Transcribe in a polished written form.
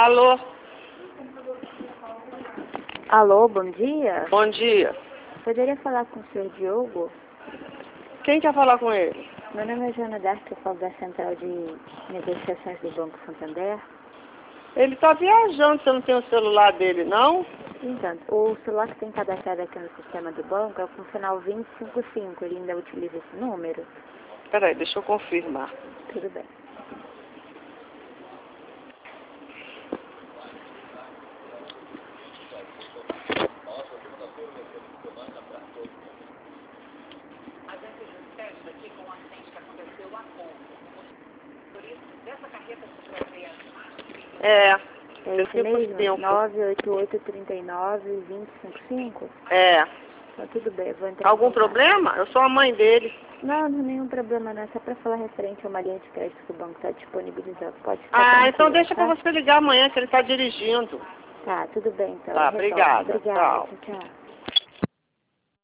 Alô? Alô, bom dia. Bom dia. Poderia falar com o senhor Diogo? Quem quer falar com ele? Meu nome é Joana D'Arco, eu falo da Central de Negociações do Banco Santander. Ele tá viajando, você não tem o celular dele, não? Então, o celular que tem cadastrado aqui no sistema do banco é com o final 2055. Ele ainda utiliza esse número? Peraí, deixa eu confirmar. Tudo bem. É. É esse mesmo? 5. 98839-2055? É. Tá, tudo bem, eu vou entrar Algum em contato. problema? Eu sou a mãe dele. Não, não, nenhum problema não. É só para falar referente a uma linha de crédito que o banco está disponibilizando. Pode ficar tranquilo, Então deixa tá? pra você ligar amanhã que ele tá dirigindo. Tá, tudo bem então. Tá, Eu retorno. obrigada. Obrigada, Tchau. tchau, tchau.